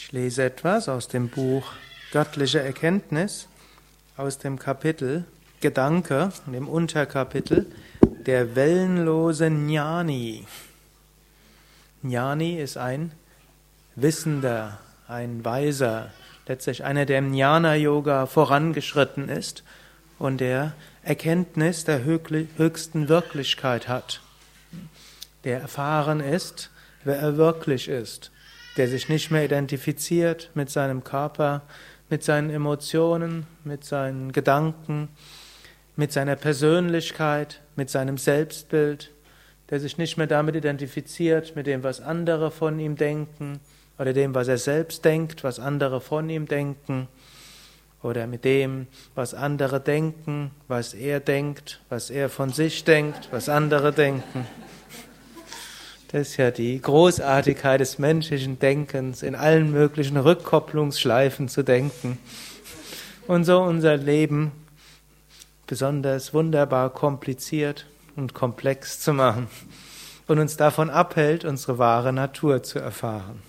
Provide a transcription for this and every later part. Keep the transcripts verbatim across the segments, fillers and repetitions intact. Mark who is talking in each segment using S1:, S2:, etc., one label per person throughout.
S1: Ich lese etwas aus dem Buch Göttliche Erkenntnis, aus dem Kapitel Gedanke, in dem Unterkapitel der wellenlose Jnani. Jnani ist ein Wissender, ein Weiser, letztlich einer, der im Jnana-Yoga vorangeschritten ist und der Erkenntnis der höchsten Wirklichkeit hat, der erfahren ist, wer er wirklich ist, der sich nicht mehr identifiziert mit seinem Körper, mit seinen Emotionen, mit seinen Gedanken, mit seiner Persönlichkeit, mit seinem Selbstbild, der sich nicht mehr damit identifiziert, mit dem, was andere von ihm denken, oder dem, was er selbst denkt, was andere von ihm denken, oder mit dem, was andere denken, was er denkt, was er von sich denkt, was andere denken. Das ist ja die Großartigkeit des menschlichen Denkens, in allen möglichen Rückkopplungsschleifen zu denken und so unser Leben besonders wunderbar kompliziert und komplex zu machen und uns davon abhält, unsere wahre Natur zu erfahren.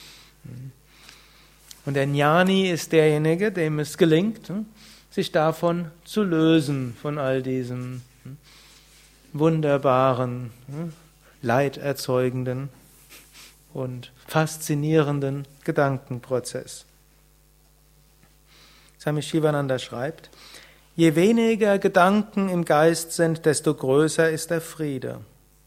S1: Und der Jnani ist derjenige, dem es gelingt, sich davon zu lösen, von all diesem wunderbaren, leiderzeugenden und faszinierenden Gedankenprozess. Swami Shivananda schreibt: Je weniger Gedanken im Geist sind, desto größer ist der Friede.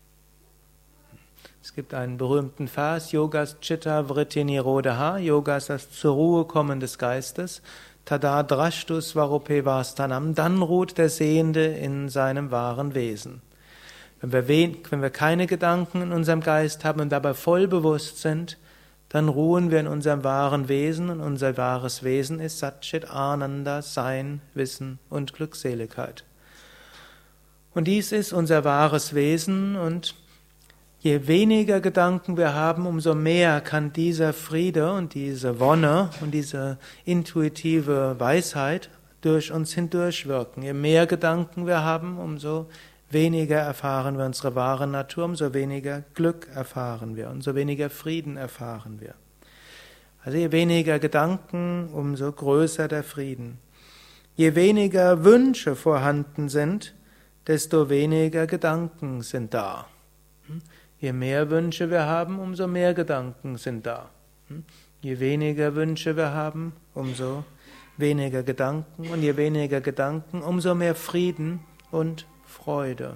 S1: Es gibt einen berühmten Vers: Yogas Chitta Vritti Nirodha, Yoga ist das zur Ruhe kommen des Geistes, Tada Drashtus Varupe Vastanam, dann ruht der Sehende in seinem wahren Wesen. Wenn wir, wenn wir keine Gedanken in unserem Geist haben und dabei voll bewusst sind, dann ruhen wir in unserem wahren Wesen, und unser wahres Wesen ist Satchit Ananda, Sein, Wissen und Glückseligkeit. Und dies ist unser wahres Wesen, und je weniger Gedanken wir haben, umso mehr kann dieser Friede und diese Wonne und diese intuitive Weisheit durch uns hindurchwirken. Je mehr Gedanken wir haben, umso weniger erfahren wir unsere wahre Natur, umso weniger Glück erfahren wir, umso weniger Frieden erfahren wir. Also je weniger Gedanken, umso größer der Frieden. Je weniger Wünsche vorhanden sind, desto weniger Gedanken sind da. Je mehr Wünsche wir haben, umso mehr Gedanken sind da. Je weniger Wünsche wir haben, umso weniger Gedanken, und je weniger Gedanken, umso mehr Frieden und Freude.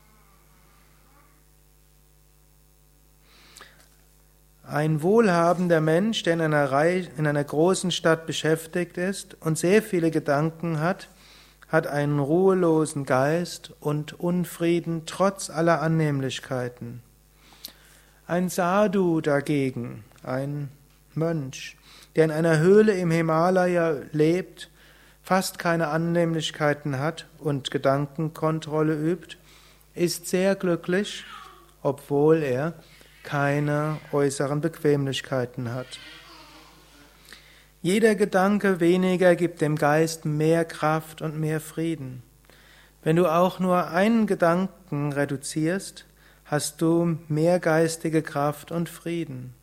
S1: Ein wohlhabender Mensch, der in einer, Reihe, in einer großen Stadt beschäftigt ist und sehr viele Gedanken hat, hat einen ruhelosen Geist und Unfrieden trotz aller Annehmlichkeiten. Ein Sadhu dagegen, ein Mönch, der in einer Höhle im Himalaya lebt, fast keine Annehmlichkeiten hat und Gedankenkontrolle übt, ist sehr glücklich, obwohl er keine äußeren Bequemlichkeiten hat. Jeder Gedanke weniger gibt dem Geist mehr Kraft und mehr Frieden. Wenn du auch nur einen Gedanken reduzierst, hast du mehr geistige Kraft und Frieden.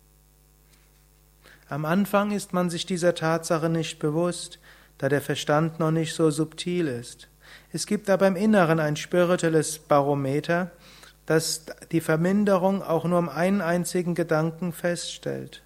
S1: Am Anfang ist man sich dieser Tatsache nicht bewusst, da der Verstand noch nicht so subtil ist. Es gibt aber im Inneren ein spirituelles Barometer, das die Verminderung auch nur um einen einzigen Gedanken feststellt.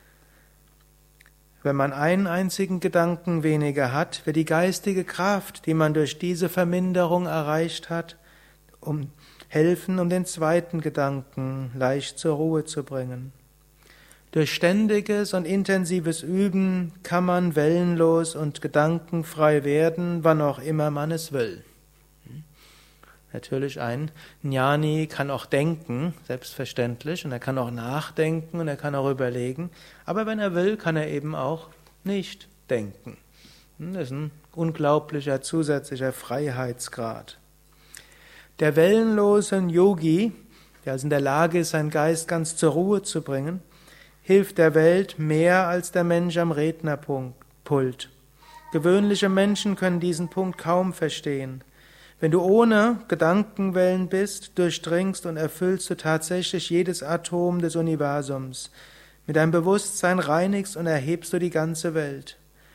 S1: Wenn man einen einzigen Gedanken weniger hat, wird die geistige Kraft, die man durch diese Verminderung erreicht hat, um helfen, um den zweiten Gedanken leicht zur Ruhe zu bringen. Durch ständiges und intensives Üben kann man wellenlos und gedankenfrei werden, wann auch immer man es will. Natürlich, ein Jnani kann auch denken, selbstverständlich, und er kann auch nachdenken und er kann auch überlegen, aber wenn er will, kann er eben auch nicht denken. Das ist ein unglaublicher zusätzlicher Freiheitsgrad. Der wellenlose Yogi, der also in der Lage ist, seinen Geist ganz zur Ruhe zu bringen, hilft der Welt mehr als der Mensch am Rednerpult. Gewöhnliche Menschen können diesen Punkt kaum verstehen. Wenn du ohne Gedankenwellen bist, durchdringst und erfüllst du tatsächlich jedes Atom des Universums Mit deinem Bewusstsein reinigst und erhebst du die ganze Welt.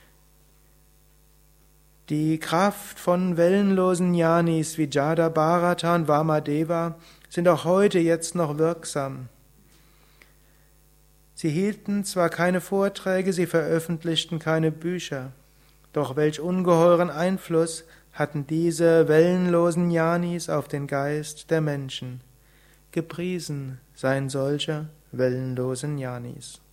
S1: Die Kraft von wellenlosen Jnanis wie Jada, Bharata und Vamadeva sind auch heute jetzt noch wirksam. Sie hielten zwar keine Vorträge, sie veröffentlichten keine Bücher, doch welch ungeheuren Einfluss hatten diese wellenlosen Jnanis auf den Geist der Menschen. Gepriesen seien solche wellenlosen Jnanis.